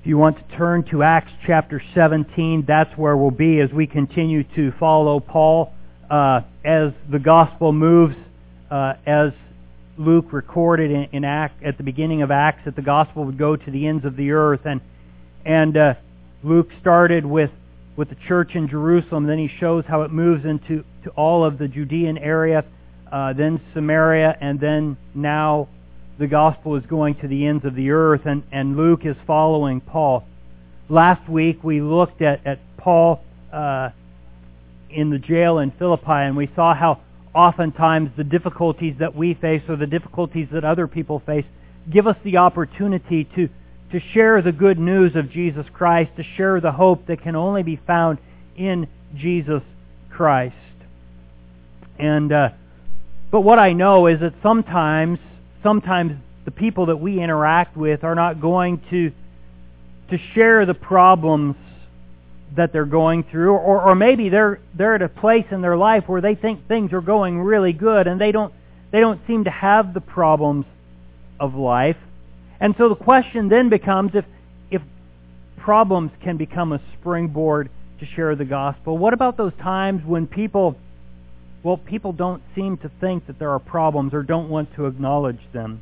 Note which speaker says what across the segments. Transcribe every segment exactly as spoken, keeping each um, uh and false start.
Speaker 1: If you want to turn to Acts chapter seventeen, that's where we'll be as we continue to follow Paul uh, as the gospel moves, uh, as Luke recorded in, in Act, at the beginning of Acts, that the gospel would go to the ends of the earth. And and uh, Luke started with, with the church in Jerusalem. Then he shows how it moves into to all of the Judean area, uh, then Samaria, and then now the gospel is going to the ends of the earth, and, and Luke is following Paul. Last week we looked at, at Paul uh, in the jail in Philippi, and we saw how oftentimes the difficulties that we face or the difficulties that other people face give us the opportunity to, to share the good news of Jesus Christ, to share the hope that can only be found in Jesus Christ. And uh, but what I know is that sometimes Sometimes the people that we interact with are not going to to share the problems that they're going through, or, or maybe they're they're at a place in their life where they think things are going really good, and they don't they don't seem to have the problems of life. And so the question then becomes, if if problems can become a springboard to share the gospel, what about those times when people Well, people don't seem to think that there are problems or don't want to acknowledge them?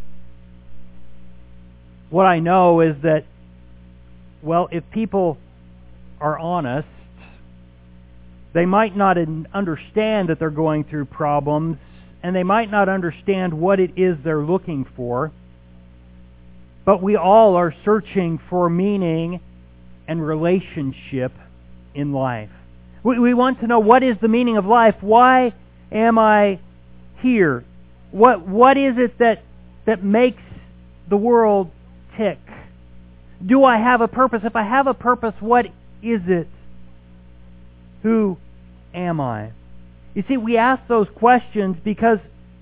Speaker 1: What I know is that, well, if people are honest, they might not understand that they're going through problems, and they might not understand what it is they're looking for, but we all are searching for meaning and relationship in life. We want to know, what is the meaning of life? Why am I here? What What is it that that makes the world tick? Do I have a purpose? If I have a purpose, what is it? Who am I? You see, we ask those questions because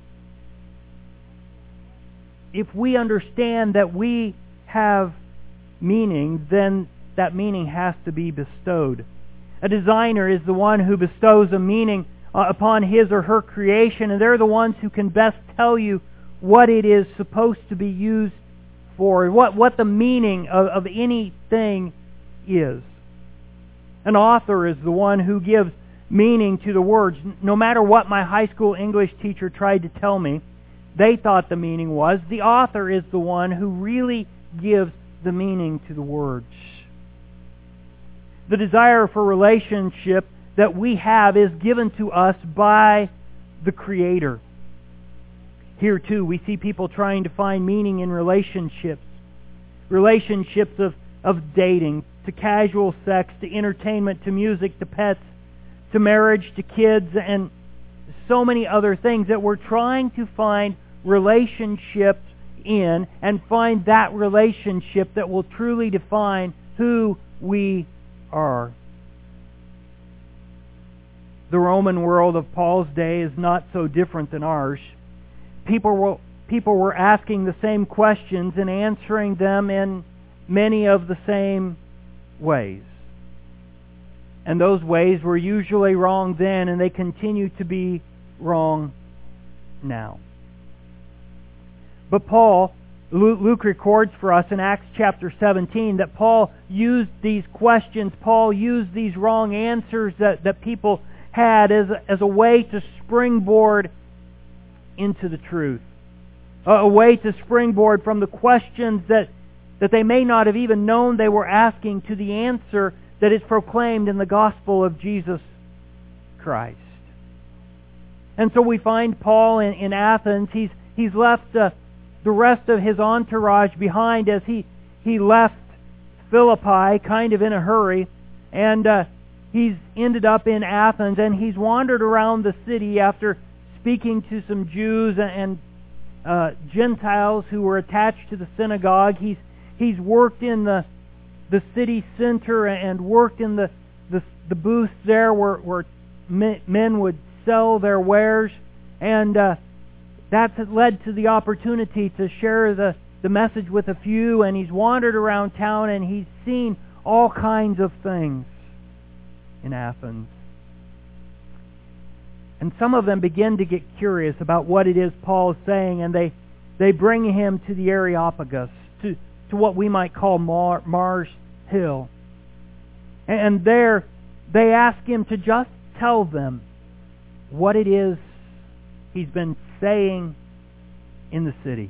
Speaker 1: if we understand that we have meaning, then that meaning has to be bestowed. A designer is the one who bestows a meaning uh, upon his or her creation, and they're the ones who can best tell you what it is supposed to be used for, what, what the meaning of, of anything is. An author is the one who gives meaning to the words. No matter what my high school English teacher tried to tell me, they thought the meaning was, the author is the one who really gives the meaning to the words. The desire for relationship that we have is given to us by the Creator. Here too, we see people trying to find meaning in relationships. Relationships of, of dating, to casual sex, to entertainment, to music, to pets, to marriage, to kids, and so many other things that we're trying to find relationships in, and find that relationship that will truly define who we are. The Roman world of Paul's day is not so different than ours. People were, people were asking the same questions and answering them in many of the same ways. And those ways were usually wrong then, and they continue to be wrong now. But Paul, Luke records for us in Acts chapter seventeen that Paul used these questions, Paul used these wrong answers that, that people had as a, as a way to springboard into the truth. A, a way to springboard from the questions that, that they may not have even known they were asking to the answer that is proclaimed in the gospel of Jesus Christ. And so we find Paul in, in Athens. He's, he's left Uh, the rest of his entourage behind as he, he left Philippi kind of in a hurry, and uh, he's ended up in Athens, and he's wandered around the city after speaking to some Jews and uh, Gentiles who were attached to the synagogue. He's he's worked in the the city center and worked in the the, the booths there where, where men would sell their wares, and uh, that's led to the opportunity to share the, the message with a few, and he's wandered around town and he's seen all kinds of things in Athens. And some of them begin to get curious about what it is Paul is saying, and they, they bring him to the Areopagus, to, to what we might call Mar- Mars Hill. And there they ask him to just tell them what it is he's been saying in the city.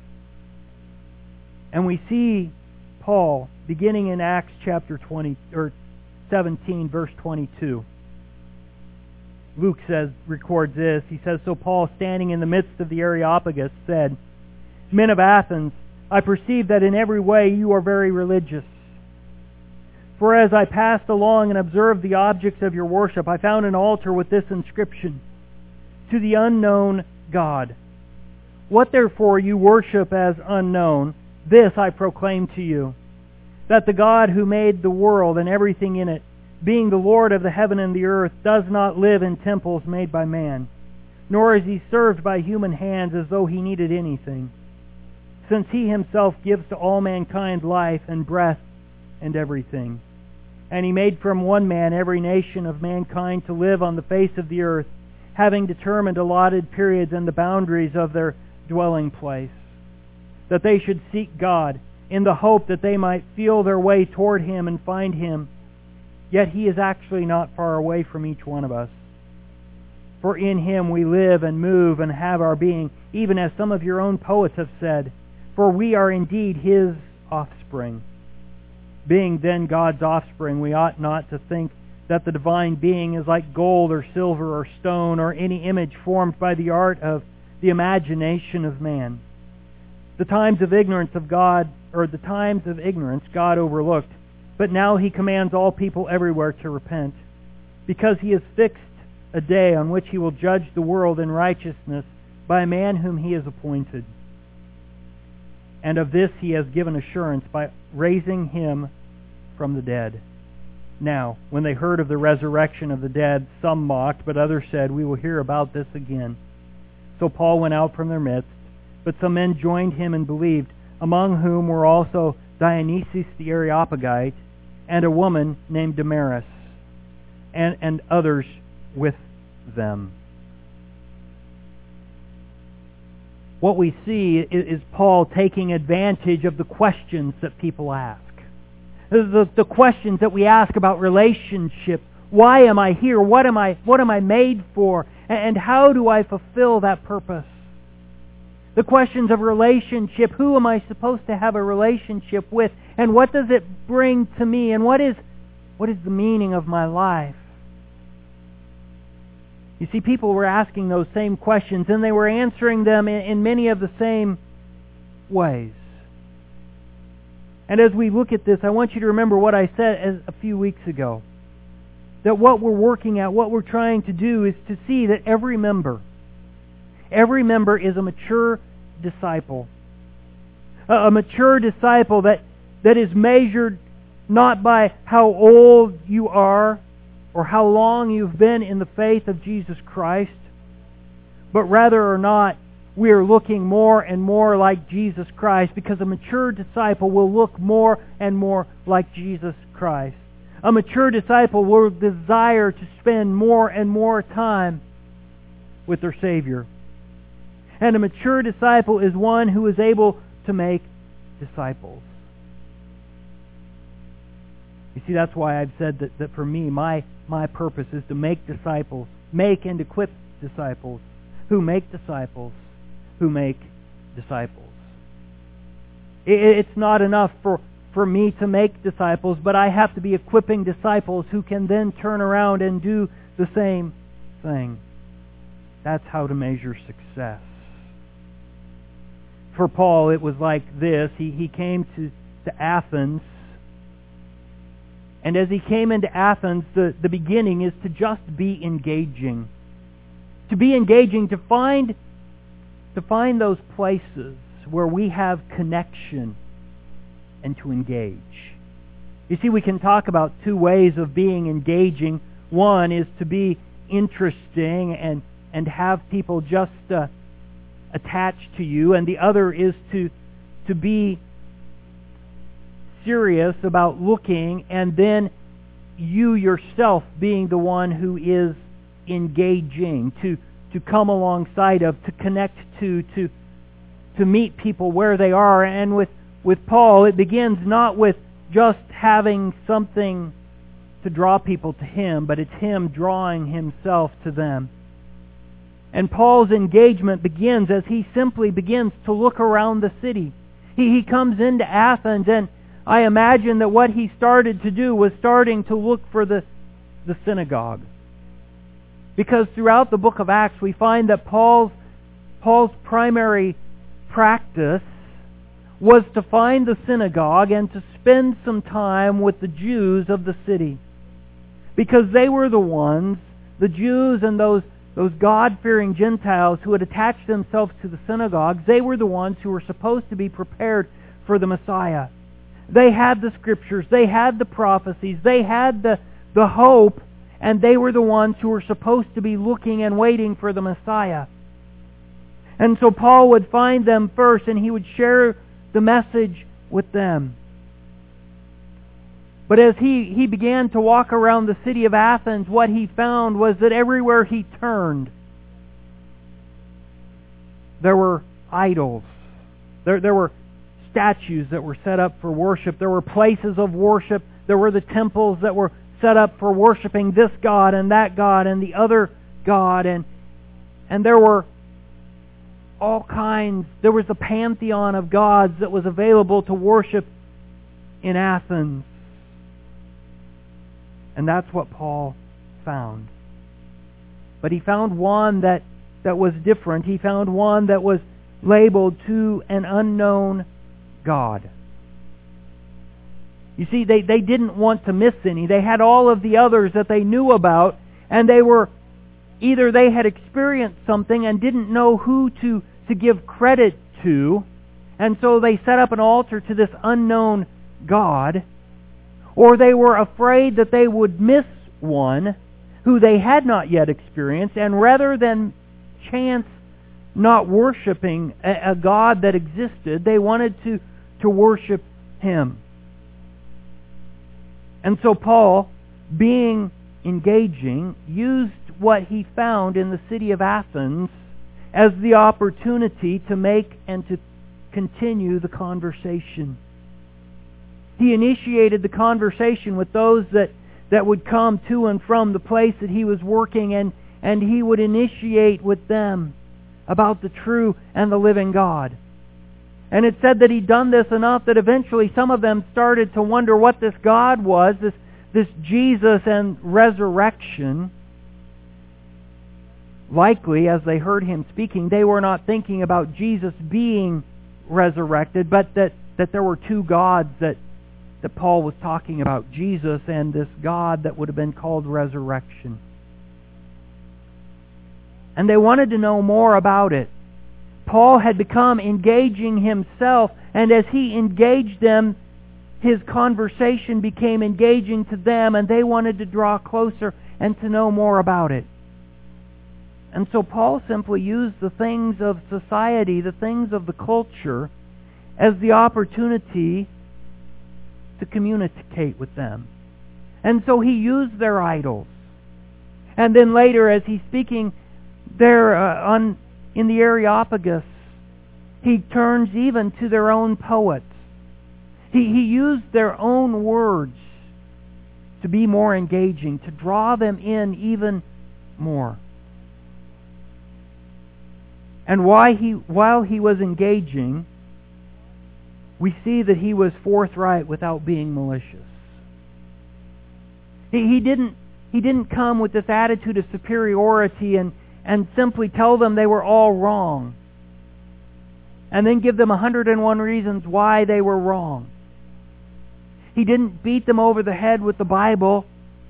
Speaker 1: And we see Paul beginning in Acts chapter twenty or seventeen, verse twenty-two. Luke says, records this. He says, "So Paul, standing in the midst of the Areopagus, said, 'Men of Athens, I perceive that in every way you are very religious. For as I passed along and observed the objects of your worship, I found an altar with this inscription, To the unknown God. What therefore you worship as unknown, this I proclaim to you, that the God who made the world and everything in it, being the Lord of the heaven and the earth, does not live in temples made by man, nor is he served by human hands as though he needed anything, since he himself gives to all mankind life and breath and everything. And he made from one man every nation of mankind to live on the face of the earth, having determined allotted periods and the boundaries of their dwelling place, that they should seek God in the hope that they might feel their way toward him and find him. Yet he is actually not far away from each one of us. For in him we live and move and have our being, even as some of your own poets have said, for we are indeed his offspring. Being then God's offspring, we ought not to think that the divine being is like gold or silver or stone or any image formed by the art of the imagination of man. The times of ignorance of God, or the times of ignorance God overlooked, but now he commands all people everywhere to repent, because he has fixed a day on which he will judge the world in righteousness by a man whom he has appointed. And of this he has given assurance by raising him from the dead. Now, when they heard of the resurrection of the dead, some mocked, but others said, we will hear about this again. So Paul went out from their midst, but some men joined him and believed, among whom were also Dionysius the Areopagite, and a woman named Damaris, and, and others with them. What we see is, is Paul taking advantage of the questions that people ask. The, the questions that we ask about relationship. Why am I here? What am I, what am I made for? And how do I fulfill that purpose? The questions of relationship. Who am I supposed to have a relationship with? And what does it bring to me? And what is, what is the meaning of my life? You see, people were asking those same questions, and they were answering them in, in many of the same ways. And as we look at this, I want you to remember what I said as, a few weeks ago. That what we're working at, what we're trying to do is to see that every member, every member is a mature disciple. A, a mature disciple that, that is measured not by how old you are or how long you've been in the faith of Jesus Christ, but rather or not we are looking more and more like Jesus Christ, because a mature disciple will look more and more like Jesus Christ. A mature disciple will desire to spend more and more time with their Savior. And a mature disciple is one who is able to make disciples. You see, that's why I've said that, that for me, my, my purpose is to make disciples, make and equip disciples, who make disciples, who make disciples. It's not enough for, for me to make disciples, but I have to be equipping disciples who can then turn around and do the same thing. That's how to measure success. For Paul, it was like this. He, he came to, to Athens, and as he came into Athens, the, the beginning is to just be engaging. To be engaging, to find to find those places where we have connection and to engage. You see, we can talk about two ways of being engaging. One is to be interesting and, and have people just uh, attached to you, and the other is to, to be serious about looking, and then you yourself being the one who is engaging, to to come alongside of, to connect to, to to meet people where they are, and with, with Paul, it begins not with just having something to draw people to him, but it's him drawing himself to them. And Paul's engagement begins as he simply begins to look around the city. He, he comes into Athens, and I imagine that what he started to do was starting to look for the, the synagogue. Because throughout the book of Acts we find that Paul's, Paul's primary practice was to find the synagogue and to spend some time with the Jews of the city. Because they were the ones, the Jews and those Those God-fearing Gentiles who had attached themselves to the synagogues, they were the ones who were supposed to be prepared for the Messiah. They had the Scriptures, they had the prophecies, they had the, the hope, and they were the ones who were supposed to be looking and waiting for the Messiah. And so Paul would find them first, and he would share the message with them. But as he, he began to walk around the city of Athens, what he found was that everywhere he turned, there were idols. There, there were statues that were set up for worship. There were places of worship. There were the temples that were set up for worshiping this god and that god and the other god. And, and there were all kinds. There was a pantheon of gods that was available to worship in Athens. And that's what Paul found. But he found one that, that was different. He found one that was labeled to an unknown God. You see, they, they didn't want to miss any. They had all of the others that they knew about, and they were, either they had experienced something and didn't know who to, to give credit to, and so they set up an altar to this unknown God, or they were afraid that they would miss one who they had not yet experienced, and rather than chance not worshiping a, a God that existed, they wanted to, to worship Him. And so Paul, being engaging, used what he found in the city of Athens as the opportunity to make and to continue the conversation. He initiated the conversation with those that, that would come to and from the place that he was working, and, and he would initiate with them about the true and the living God. And it said that he'd done this enough that eventually some of them started to wonder what this God was, this, this Jesus and resurrection. Likely, as they heard him speaking, they were not thinking about Jesus being resurrected, but that, that there were two gods that that Paul was talking about, Jesus and this God that would have been called resurrection. And they wanted to know more about it. Paul had become engaging himself, and as he engaged them, his conversation became engaging to them, and they wanted to draw closer and to know more about it. And so Paul simply used the things of society, the things of the culture, as the opportunity to communicate with them. And so he used their idols. And then later, as he's speaking there uh, on in the Areopagus, he turns even to their own poets. He, he used their own words to be more engaging, to draw them in even more. And why he, while he was engaging, we see that he was forthright without being malicious. He, he didn't he didn't come with this attitude of superiority and, and simply tell them they were all wrong, and then give them one hundred and one reasons why they were wrong. He didn't beat them over the head with the Bible.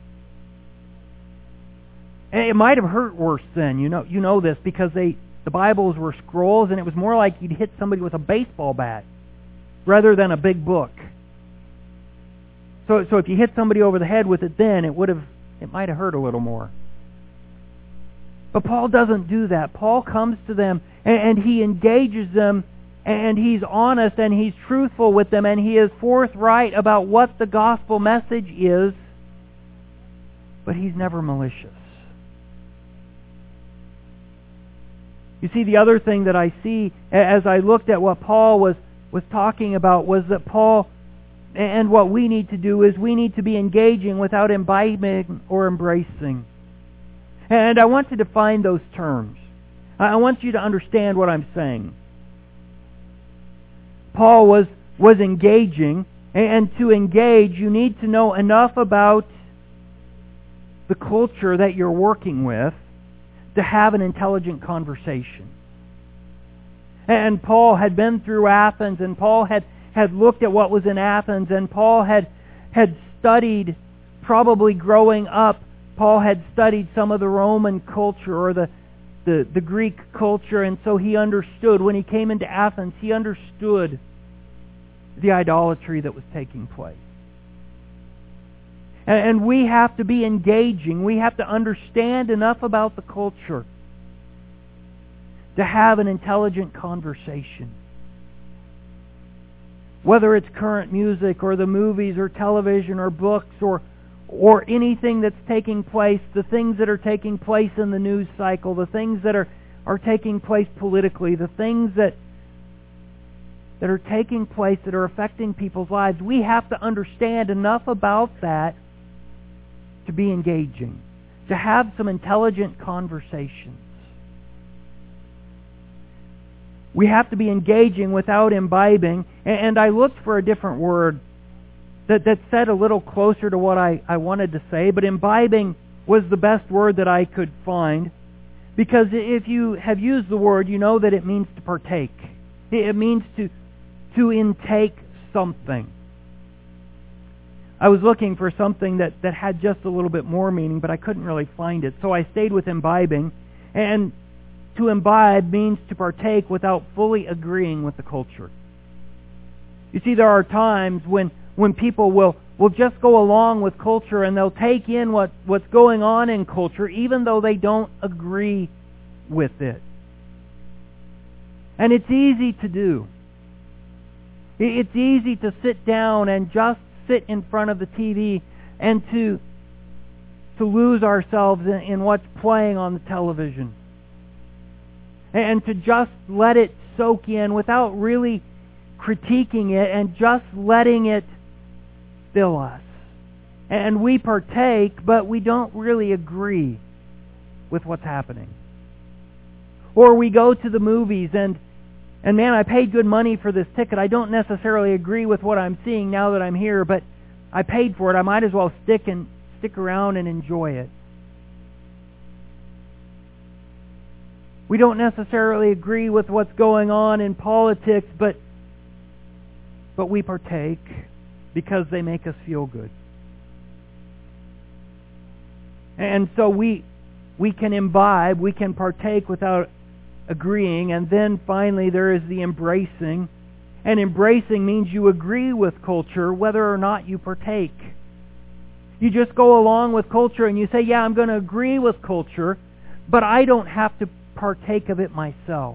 Speaker 1: And it might have hurt worse then. You know, you know this because they the Bibles were scrolls, and it was more like you'd hit somebody with a baseball bat rather than a big book. So, so if you hit somebody over the head with it then, it would have, it might have hurt a little more. But Paul doesn't do that. Paul comes to them, and, and he engages them, and he's honest, and he's truthful with them, and he is forthright about what the gospel message is, but he's never malicious. You see, the other thing that I see as I looked at what Paul was was talking about was that Paul, and what we need to do is we need to be engaging without imbibing or embracing. And I want to define those terms. I want you to understand what I'm saying. Paul was, was engaging, and to engage you need to know enough about the culture that you're working with to have an intelligent conversation. And Paul had been through Athens, and Paul had, had looked at what was in Athens, and Paul had, had studied, probably growing up, Paul had studied some of the Roman culture or the, the, the Greek culture, and so he understood, when he came into Athens, he understood the idolatry that was taking place. And, and we have to be engaging. We have to understand enough about the culture to have an intelligent conversation. Whether it's current music or the movies or television or books or or anything that's taking place, the things that are taking place in the news cycle, the things that are, are taking place politically, the things that that are taking place that are affecting people's lives, we have to understand enough about that to be engaging, to have some intelligent conversations. We have to be engaging without imbibing. And I looked for a different word that, that said a little closer to what I, I wanted to say, but imbibing was the best word that I could find. Because if you have used the word, you know that it means to partake. It means to, to intake something. I was looking for something that, that had just a little bit more meaning, but I couldn't really find it. So I stayed with imbibing. And to imbibe means to partake without fully agreeing with the culture. You see, there are times when, when people will, will just go along with culture and they'll take in what, what's going on in culture even though they don't agree with it. And it's easy to do. It's easy to sit down and just sit in front of the T V and to, to lose ourselves in, in what's playing on the television. And to just let it soak in without really critiquing it and just letting it fill us. And we partake, but we don't really agree with what's happening. Or we go to the movies and, and man, I paid good money for this ticket. I don't necessarily agree with what I'm seeing now that I'm here, but I paid for it. I might as well stick and stick around and enjoy it. We don't necessarily agree with what's going on in politics, but but we partake because they make us feel good. And so we we can imbibe, we can partake without agreeing, and then finally there is the embracing. And embracing means you agree with culture whether or not you partake. You just go along with culture and you say, yeah, I'm going to agree with culture, but I don't have to partake of it myself.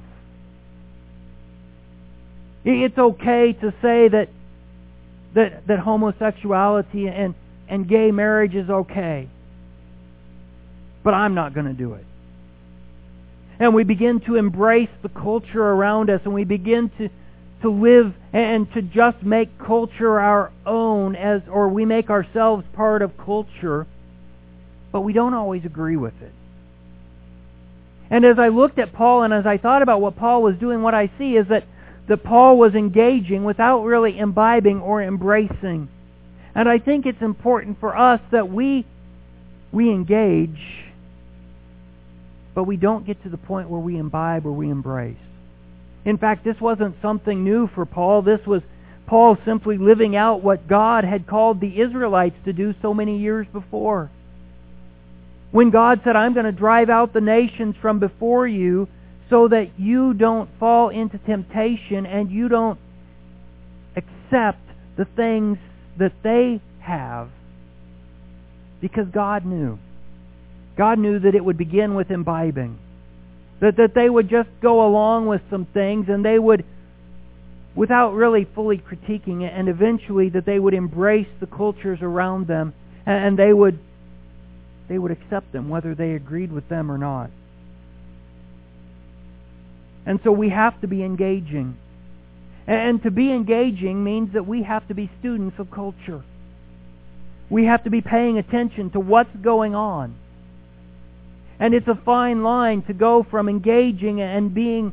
Speaker 1: It's okay to say that that, that homosexuality and, and gay marriage is okay, but I'm not going to do it. And we begin to embrace the culture around us, and we begin to, to live and to just make culture our own, as or we make ourselves part of culture, but we don't always agree with it. And as I looked at Paul and as I thought about what Paul was doing, what I see is that, that Paul was engaging without really imbibing or embracing. And I think it's important for us that we we engage, but we don't get to the point where we imbibe or we embrace. In fact, this wasn't something new for Paul. This was Paul simply living out what God had called the Israelites to do so many years before. When God said, I'm going to drive out the nations from before you so that you don't fall into temptation and you don't accept the things that they have, because God knew. God knew that it would begin with imbibing. That, that they would just go along with some things and they would, without really fully critiquing it, and eventually that they would embrace the cultures around them and they would They would accept them, whether they agreed with them or not. And so we have to be engaging. And to be engaging means that we have to be students of culture. We have to be paying attention to what's going on. And it's a fine line to go from engaging and being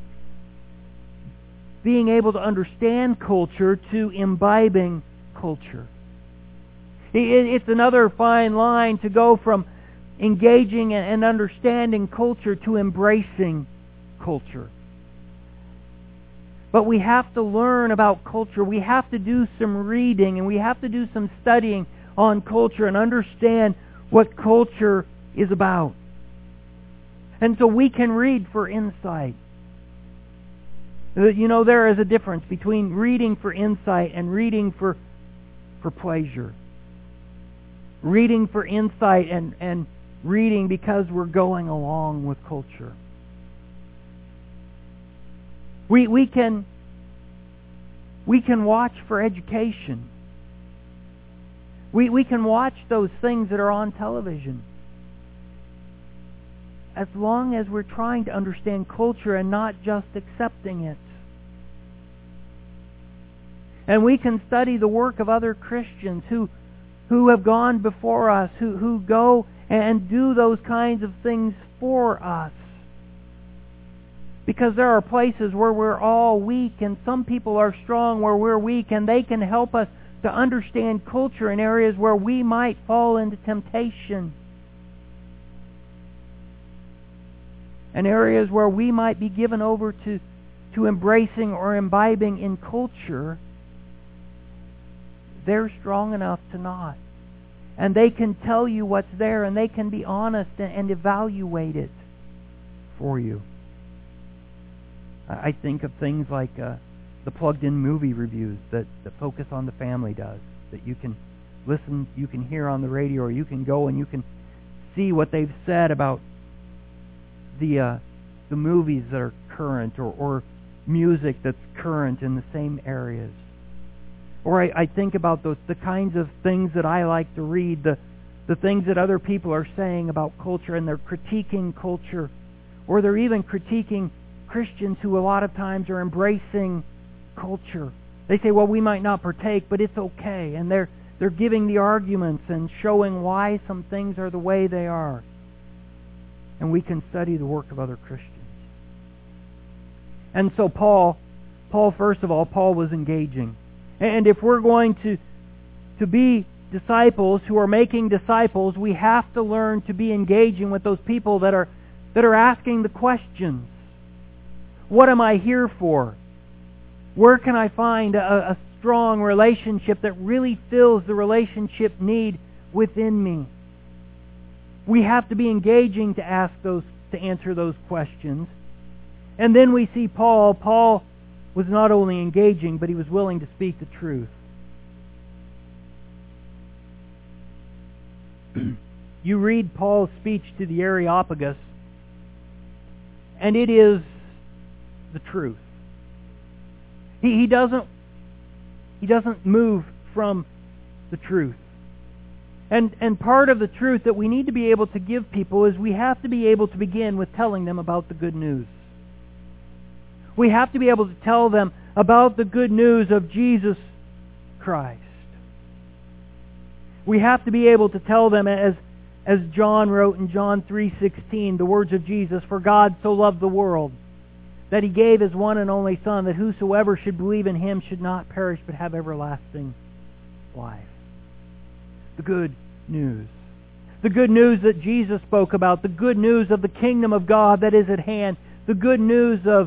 Speaker 1: being able to understand culture to imbibing culture. It's another fine line to go from engaging and understanding culture to embracing culture. But we have to learn about culture. We have to do some reading and we have to do some studying on culture and understand what culture is about. And so we can read for insight. You know, there is a difference between reading for insight and reading for, for pleasure. Reading for insight and, and reading because we're going along with culture. We we can we can watch for education. We we can watch those things that are on television. As long as we're trying to understand culture and not just accepting it. And we can study the work of other Christians who who have gone before us, who, who go and do those kinds of things for us. Because there are places where we're all weak and some people are strong where we're weak, and they can help us to understand culture in areas where we might fall into temptation. And areas where we might be given over to, to embracing or imbibing in culture. They're strong enough to not. And they can tell you what's there, and they can be honest and, and evaluate it for you. I think of things like uh, the plugged-in movie reviews that, that Focus on the Family does, that you can listen, you can hear on the radio, or you can go and you can see what they've said about the uh, the movies that are current, or, or music that's current in the same areas. Or I, I think about those the kinds of things that I like to read, the the things that other people are saying about culture, and they're critiquing culture, or they're even critiquing Christians who a lot of times are embracing culture. They say, well, we might not partake, but it's okay. And they're they're giving the arguments and showing why some things are the way they are. And we can study the work of other Christians. And so Paul, Paul, first of all, Paul was engaging. And if we're going to, to be disciples who are making disciples, we have to learn to be engaging with those people that are that are asking the questions. What am I here for? Where can I find a, a strong relationship that really fills the relationship need within me? We have to be engaging to ask those, to answer those questions. And then we see Paul. Paul was not only engaging, but he was willing to speak the truth. You read Paul's speech to the Areopagus, and it is the truth. He, he doesn't he doesn't move from the truth. And and part of the truth that we need to be able to give people is we have to be able to begin with telling them about the good news. We have to be able to tell them about the good news of Jesus Christ. We have to be able to tell them, as as John wrote in John three sixteen, the words of Jesus, "For God so loved the world, that He gave His one and only Son, that whosoever should believe in Him should not perish but have everlasting life." The good news. The good news that Jesus spoke about. The good news of the kingdom of God that is at hand. The good news of,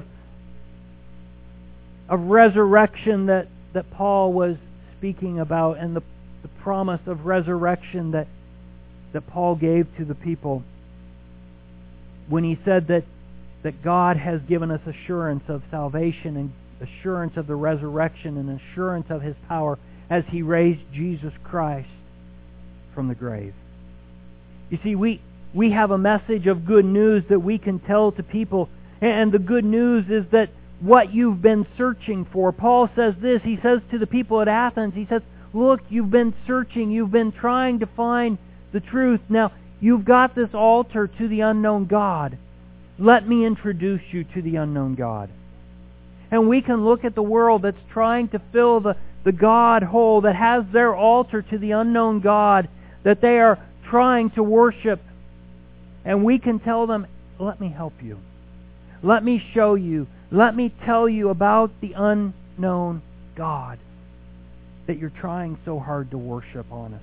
Speaker 1: of resurrection that, that Paul was speaking about, and the, the promise of resurrection that, that Paul gave to the people when he said that that God has given us assurance of salvation and assurance of the resurrection and assurance of His power as He raised Jesus Christ from the grave. You see, we, we have a message of good news that we can tell to people, and the good news is that what you've been searching for. Paul says this, he says to the people at Athens, he says, look, you've been searching, you've been trying to find the truth. Now, you've got this altar to the unknown God. Let me introduce you to the unknown God. And we can look at the world that's trying to fill the, the God hole, that has their altar to the unknown God, that they are trying to worship. And we can tell them, let me help you. Let me show you. Let me tell you about the unknown God that you're trying so hard to worship honestly.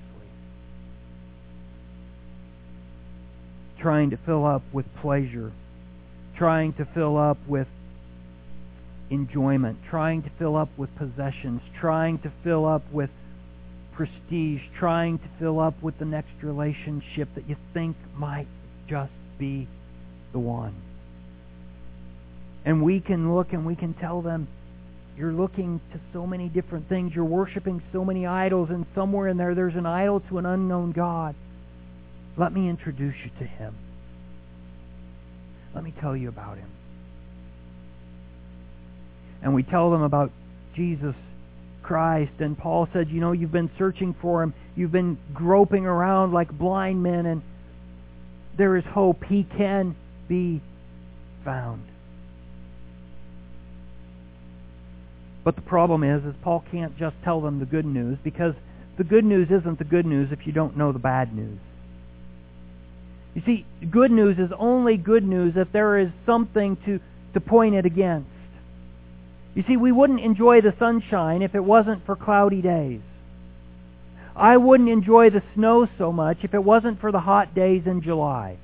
Speaker 1: Trying to fill up with pleasure. Trying to fill up with enjoyment. Trying to fill up with possessions. Trying to fill up with prestige. Trying to fill up with the next relationship that you think might just be the one. And we can look and we can tell them, you're looking to so many different things. You're worshiping so many idols, and somewhere in there there's an idol to an unknown God. Let me introduce you to Him. Let me tell you about Him. And we tell them about Jesus Christ. And Paul said, you know, you've been searching for Him. You've been groping around like blind men, and there is hope. He can be found. But the problem is, is Paul can't just tell them the good news, because the good news isn't the good news if you don't know the bad news. You see, good news is only good news if there is something to, to point it against. You see, we wouldn't enjoy the sunshine if it wasn't for cloudy days. I wouldn't enjoy the snow so much if it wasn't for the hot days in July,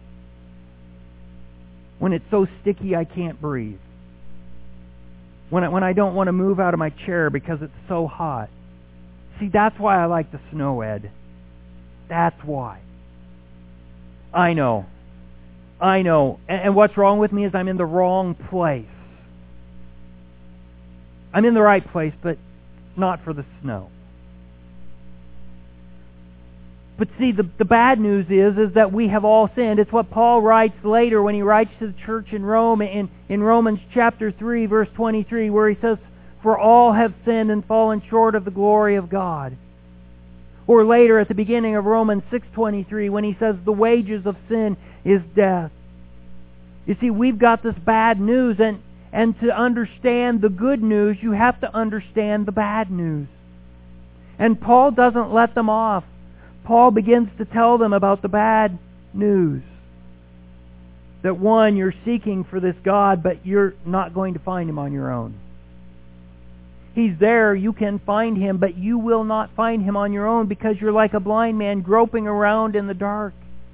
Speaker 1: when it's so sticky I can't breathe. When I, when I don't want to move out of my chair because it's so hot. See, that's why I like the snow, Ed. That's why. I know. I know. And, and what's wrong with me is I'm in the wrong place. I'm in the right place, but not for the snow. But see, the, the bad news is, is that we have all sinned. It's what Paul writes later when he writes to the church in Rome in, in Romans chapter three, verse twenty-three, where he says, for all have sinned and fallen short of the glory of God. Or later at the beginning of Romans six twenty-three, when he says, the wages of sin is death. You see, we've got this bad news, and, and to understand the good news, you have to understand the bad news. And Paul doesn't let them off. Paul begins to tell them about the bad news. That one, you're seeking for this God, but you're not going to find Him on your own. He's there, you can find Him, but you will not find Him on your own, because you're like a blind man groping around in the dark.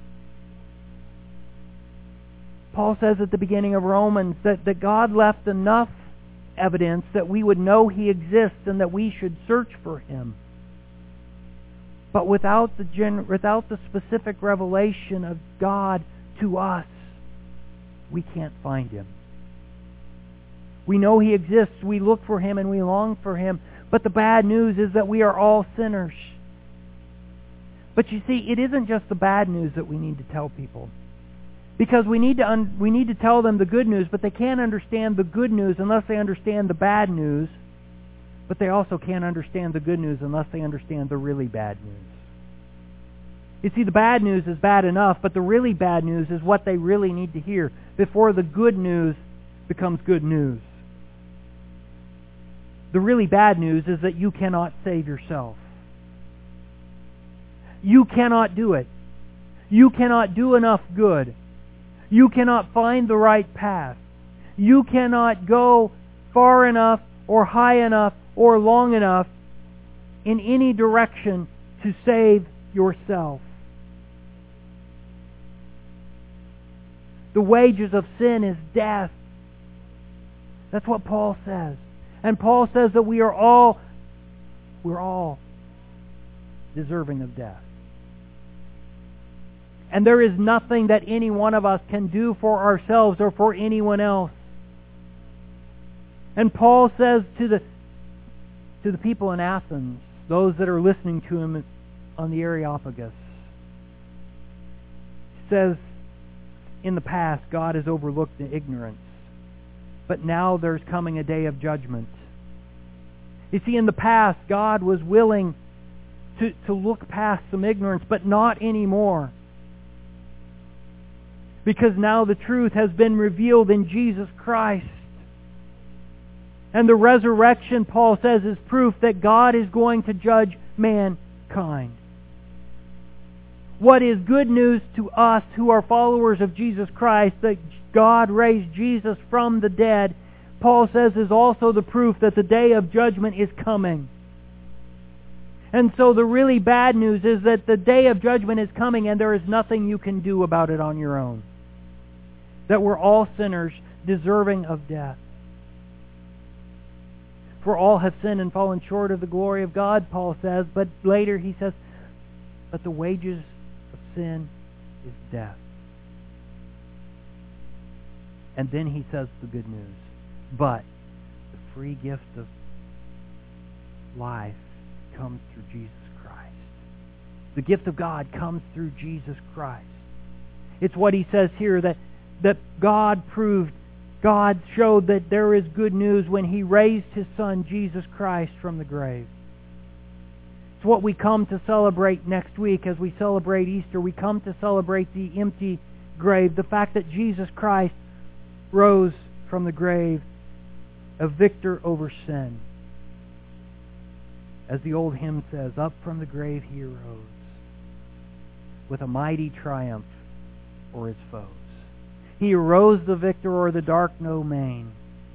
Speaker 1: Paul says at the beginning of Romans that, that God left enough evidence that we would know He exists and that we should search for Him. But without the gen- without the specific revelation of God to us, we can't find Him. We know He exists, we look for Him, and we long for Him. But the bad news is that we are all sinners. But you see, it isn't just the bad news that we need to tell people. Because we need to un- we need to tell them the good news, but they can't understand the good news unless they understand the bad news. But they also can't understand the good news unless they understand the really bad news. You see, the bad news is bad enough, but the really bad news is what they really need to hear before the good news becomes good news. The really bad news is that you cannot save yourself. You cannot do it. You cannot do enough good. You cannot find the right path. You cannot go far enough or high enough or long enough in any direction to save yourself. The wages of sin is death. That's what Paul says. And Paul says that we are all, we're all deserving of death. And there is nothing that any one of us can do for ourselves or for anyone else. And Paul says to the to the people in Athens, those that are listening to him on the Areopagus, he says, in the past, God has overlooked the ignorance, but now there's coming a day of judgment. You see, in the past, God was willing to, to look past some ignorance, but not anymore. Because now the truth has been revealed in Jesus Christ. And the resurrection, Paul says, is proof that God is going to judge mankind. What is good news to us who are followers of Jesus Christ, that God raised Jesus from the dead, Paul says is also the proof that the day of judgment is coming. And so the really bad news is that the day of judgment is coming and there is nothing you can do about it on your own. That we're all sinners deserving of death. For all have sinned and fallen short of the glory of God, Paul says. But later he says, but the wages of sin is death. And then he says the good news. But the free gift of life comes through Jesus Christ. The gift of God comes through Jesus Christ. It's what he says here, that, that God proved, God showed that there is good news when He raised His Son, Jesus Christ, from the grave. It's what we come to celebrate next week as we celebrate Easter. We come to celebrate the empty grave, the fact that Jesus Christ rose from the grave, a victor over sin. As the old hymn says, up from the grave He arose, with a mighty triumph for His foes. He arose the victor o'er the dark domain.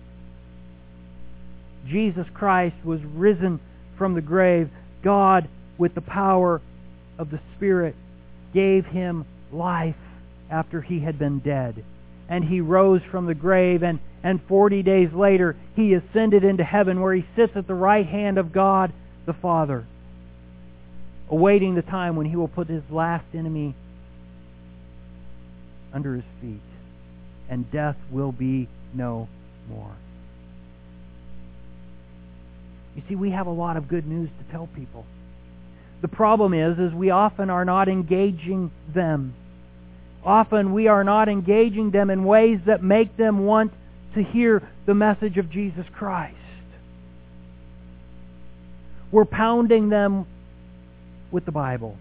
Speaker 1: Jesus Christ was risen from the grave. God, with the power of the Spirit, gave Him life after He had been dead. And He rose from the grave, and, and forty days later He ascended into heaven, where He sits at the right hand of God the Father, awaiting the time when He will put His last enemy under His feet, and death will be no more. You see, we have a lot of good news to tell people. The problem is, is we often are not engaging them. Often we are not engaging them in ways that make them want to hear the message of Jesus Christ. We're pounding them with the Bible.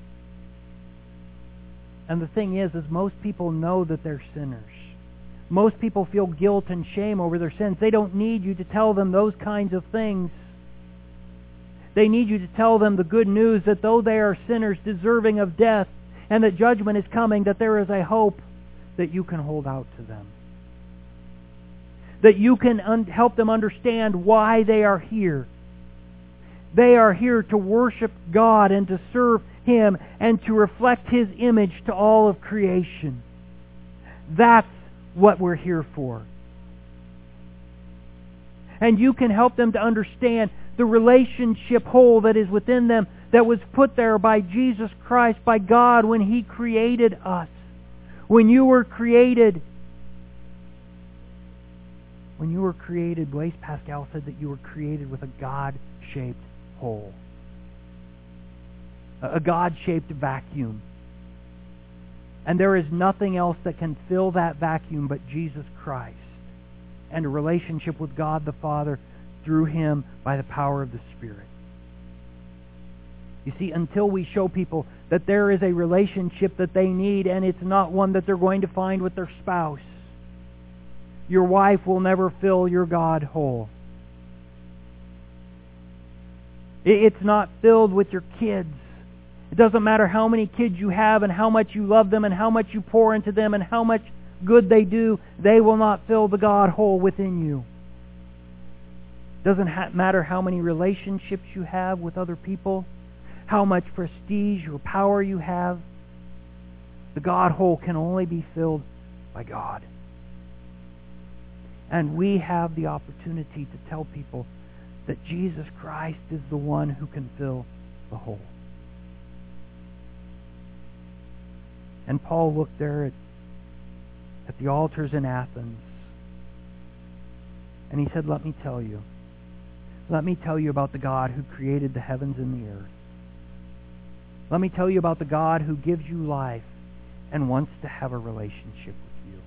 Speaker 1: And the thing is, is most people know that they're sinners. Most people feel guilt and shame over their sins. They don't need you to tell them those kinds of things. They need you to tell them the good news that though they are sinners deserving of death, and that judgment is coming, that there is a hope that you can hold out to them. That you can un- help them understand why they are here. They are here to worship God and to serve Him and to reflect His image to all of creation. That's what we're here for. And you can help them to understand the relationship hole that is within them, that was put there by Jesus Christ, by God, when He created us. When you were created, when you were created, Blaise Pascal said that you were created with a God-shaped hole. A God-shaped vacuum. And there is nothing else that can fill that vacuum but Jesus Christ and a relationship with God the Father through Him by the power of the Spirit. You see, until we show people that there is a relationship that they need, and it's not one that they're going to find with their spouse, your wife will never fill your God hole. It's not filled with your kids. It doesn't matter how many kids you have and how much you love them and how much you pour into them and how much good they do, they will not fill the God hole within you. It doesn't ha- matter how many relationships you have with other people, how much prestige or power you have. The God hole can only be filled by God. And we have the opportunity to tell people that Jesus Christ is the one who can fill the hole. And Paul looked there at, at the altars in Athens, and he said, let me tell you. Let me tell you about the God who created the heavens and the earth. Let me tell you about the God who gives you life and wants to have a relationship with you.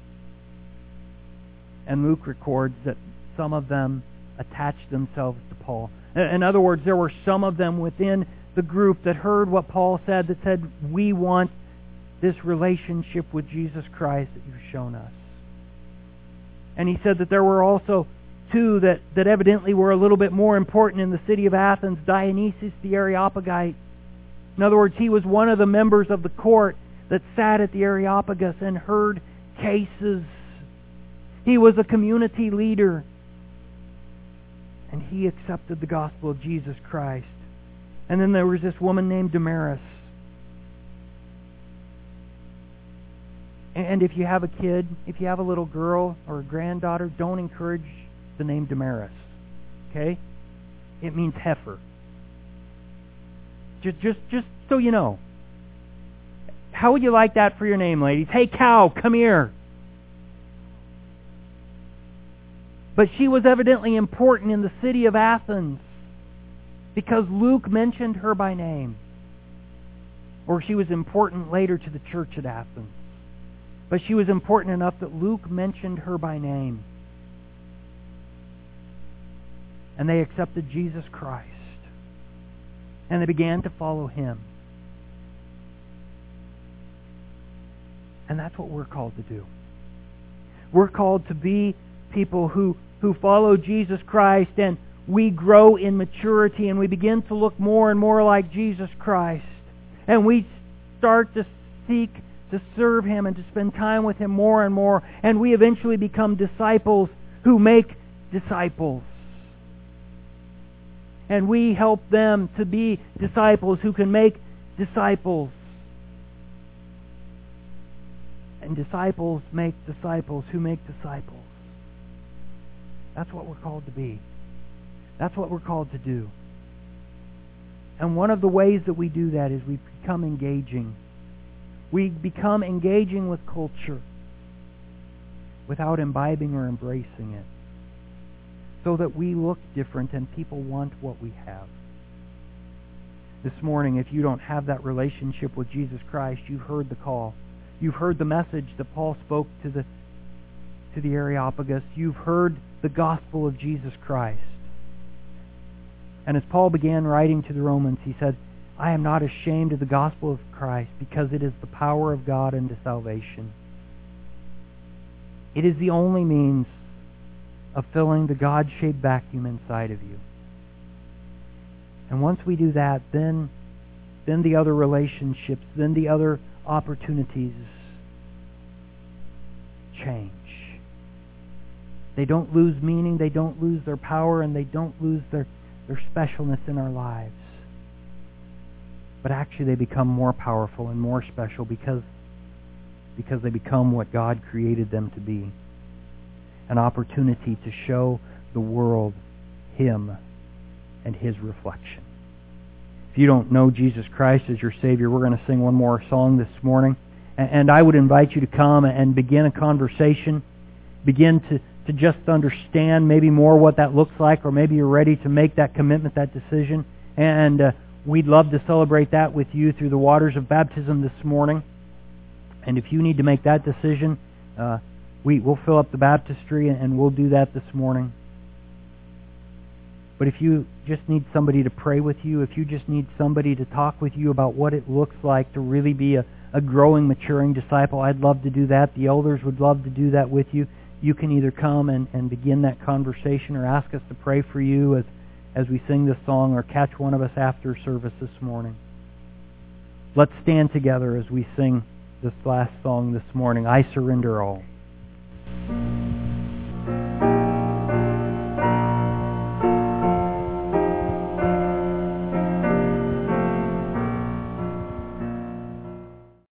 Speaker 1: And Luke records that some of them attached themselves to Paul. In other words, there were some of them within the group that heard what Paul said, that said, we want this relationship with Jesus Christ that you've shown us. And he said that there were also two that, that evidently were a little bit more important in the city of Athens. Dionysius the Areopagite. In other words, he was one of the members of the court that sat at the Areopagus and heard cases. He was a community leader. And he accepted the gospel of Jesus Christ. And then there was this woman named Damaris. And if you have a kid, if you have a little girl or a granddaughter, don't encourage the name Damaris. Okay? It means heifer. Just, just, just so you know. How would you like that for your name, ladies? Hey, cow, come here. But she was evidently important in the city of Athens because Luke mentioned her by name. Or she was important later to the church at Athens. But she was important enough that Luke mentioned her by name. And they accepted Jesus Christ. And they began to follow Him. And that's what we're called to do. We're called to be people who, who follow Jesus Christ, and we grow in maturity and we begin to look more and more like Jesus Christ. And we start to seek to serve Him and to spend time with Him more and more. And we eventually become disciples who make disciples. And we help them to be disciples who can make disciples. And disciples make disciples who make disciples. That's what we're called to be. That's what we're called to do. And one of the ways that we do that is we become engaging. We become engaging with culture without imbibing or embracing it, so that we look different and people want what we have. This morning, if you don't have that relationship with Jesus Christ, you've heard the call. You've heard the message that Paul spoke to the to the Areopagus. You've heard the gospel of Jesus Christ. And as Paul began writing to the Romans, he said, I am not ashamed of the gospel of Christ, because it is the power of God unto salvation. It is the only means of filling the God-shaped vacuum inside of you. And once we do that, then, then the other relationships, then the other opportunities change. They don't lose meaning, they don't lose their power, and they don't lose their, their specialness in our lives. But actually they become more powerful and more special because, because they become what God created them to be. An opportunity to show the world Him and His reflection. If you don't know Jesus Christ as your Savior, we're going to sing one more song this morning. And I would invite you to come and begin a conversation. Begin to, to just understand maybe more what that looks like, or maybe you're ready to make that commitment, that decision. And uh, we'd love to celebrate that with you through the waters of baptism this morning. And if you need to make that decision, uh, we, we'll fill up the baptistry and we'll do that this morning. But if you just need somebody to pray with you, if you just need somebody to talk with you about what it looks like to really be a, a growing, maturing disciple, I'd love to do that. The elders would love to do that with you. You can either come and, and begin that conversation, or ask us to pray for you as, as we sing this song, or catch one of us after service this morning. Let's stand together as we sing this last song this morning, I Surrender All.